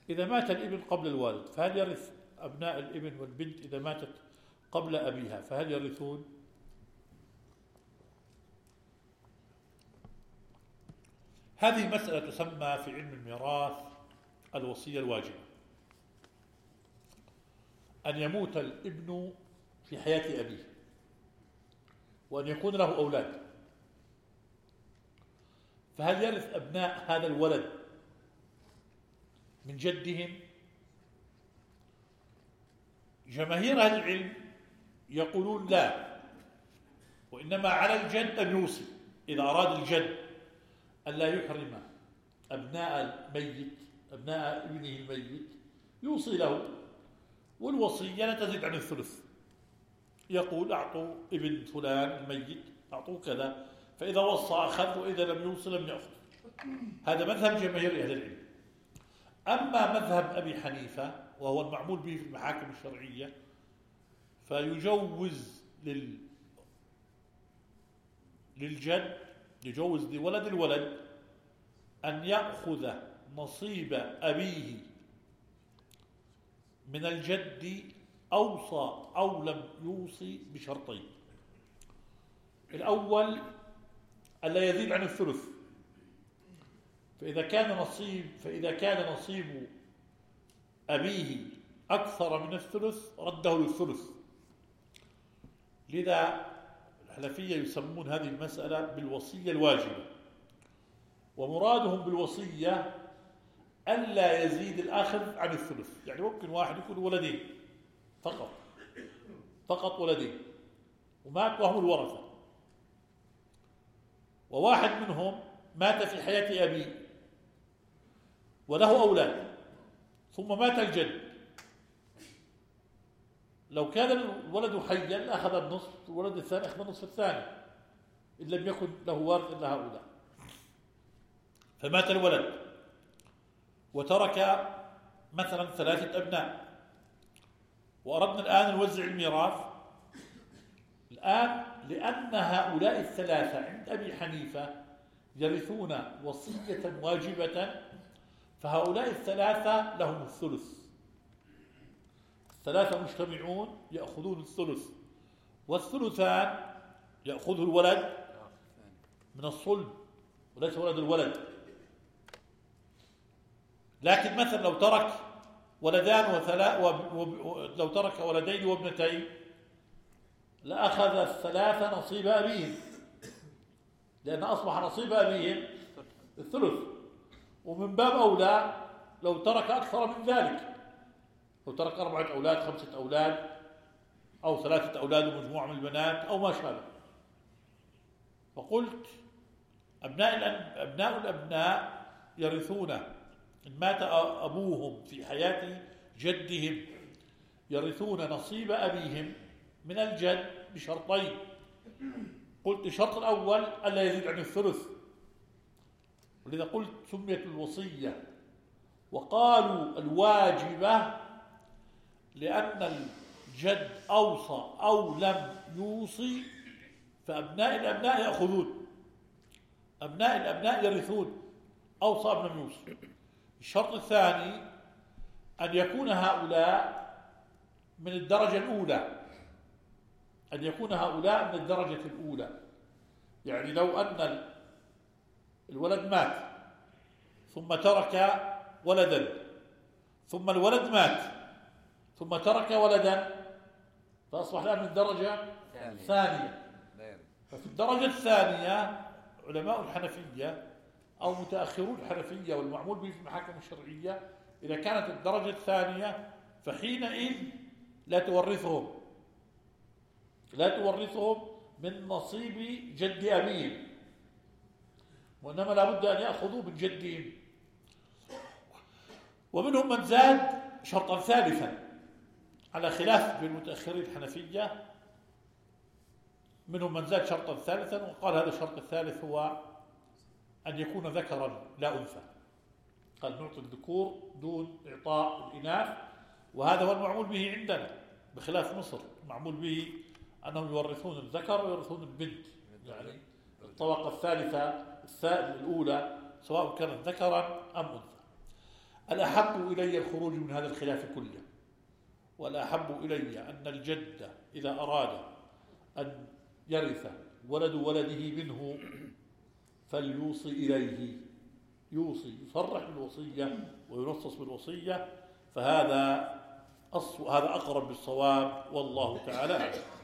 إذا مات الابن قبل الوالد فهل يرث أبناء الابن والبنت إذا ماتت قبل أبيها فهل يرثون؟ هذه مسألة تسمى في علم الميراث الوصية الواجبة. أن يموت الابن في حياة أبيه وأن يكون له أولاد، فهل يرث أبناء هذا الولد من جدهم؟ جماهير أهل العلم يقولون لا، وإنما على الجد أن يوصي إذا أراد الجد أن لا يحرم أبناء الميت أبناء ابنه الميت يوصي له، والوصية لا تزيد عن الثلث. يقول أعطوا ابن فلان الميت أعطوه كذا، فإذا وصى أخذ وإذا لم يوصي لم يأخذ. هذا مذهب جماهير أهل العلم. أما مذهب أبي حنيفة وهو المعمول به في المحاكم الشرعية فيجوز للجد يجوز لولد الولد أن يأخذ نصيب أبيه من الجد أوصى أو لم يوصي بشرطين. الأول ألا يزيد عن الثلث، فإذا كان نصيب أبيه أكثر من الثلث رده للثلث. لذا الحنفية يسمون هذه المسألة بالوصية الواجبة، ومرادهم بالوصية ألا يزيد الأخذ عن الثلث. يعني ممكن واحد يكون ولدين فقط ولدين ومات وهم الورثة، وواحد منهم مات في حياة أبيه وله أولاد ثم مات الجد. لو كان الولد حيا أخذ النصف، الولد الثاني أخذ النصف الثاني إن لم يكن له وارث إلا هؤلاء. فمات الولد وترك مثلا 3 أبناء، وأردنا الآن نوزع الميراث. الآن لأن هؤلاء ال3 عند أبي حنيفة يرثون وصية واجبة، فهؤلاء ال3 لهم الثلث. ال3 مجتمعون يأخذون الثلث، والثلثان يأخذه الولد من الصلب وليس ولد الولد. لكن مثلا لو ترك ولدان لو ترك ولدين وابنتين لأخذ ال3 نصيب أبيهم، لأن أصبح نصيب أبيهم الثلث. ومن باب أولى لو ترك أكثر من ذلك، لو ترك 4 أولاد 5 أولاد أو 3 أولاد ومجموعة من البنات أو ما شابه. فقلت أبناء الأبناء يرثون إن مات أبوهم في حياة جدهم يرثون نصيب أبيهم من الجد بشرطين. قلت الشرط الأول ألا يزيد عن الثلث، ولذا قلت سميت الوصية وقالوا الواجبة لأن الجد أوصى أو لم يوصي، فأبناء الأبناء يأخذون، أبناء الأبناء يرثون أوصى أم لم يوصي. الشرط الثاني أن يكون هؤلاء من الدرجة الأولى، أن يكون هؤلاء من الدرجة الأولى. يعني لو أن الولد مات ثم ترك ولدا، ثم الولد مات ثم ترك ولدا، فأصبح الآن من الدرجة الثانية. ففي الدرجة الثانية علماء الحنفية أو متأخرون الحنفية والمعمول به في المحاكم الشرعية إذا كانت الدرجة الثانية فحينئذ لا تورثهم من نصيب جد أبيهم، وإنما لابد أن يأخذوا من جدهم. ومنهم من زاد شرطا ثالثا على خلاف بين المتأخرين الحنفية، منهم من زاد شرطا ثالثا وقال هذا الشرط الثالث هو أن يكون ذكرا لا أنثى. قال نعطي الذكور دون إعطاء الإناث، وهذا هو المعمول به عندنا بخلاف مصر، المعمول به أنهم يورثون الذكر ويورثون البنت، يعني الطبقة الثالثة الأولى سواء كانت ذكرا أم أنثى. الأحب إلي الخروج من هذا الخلاف كله، والأحب إلي أن الجد إذا أراد أن يرث ولد ولده منه فليوصي إليه، يوصي، يصرح بالوصية وينصص بالوصية، فهذا أقرب بالصواب، والله تعالى أعلم.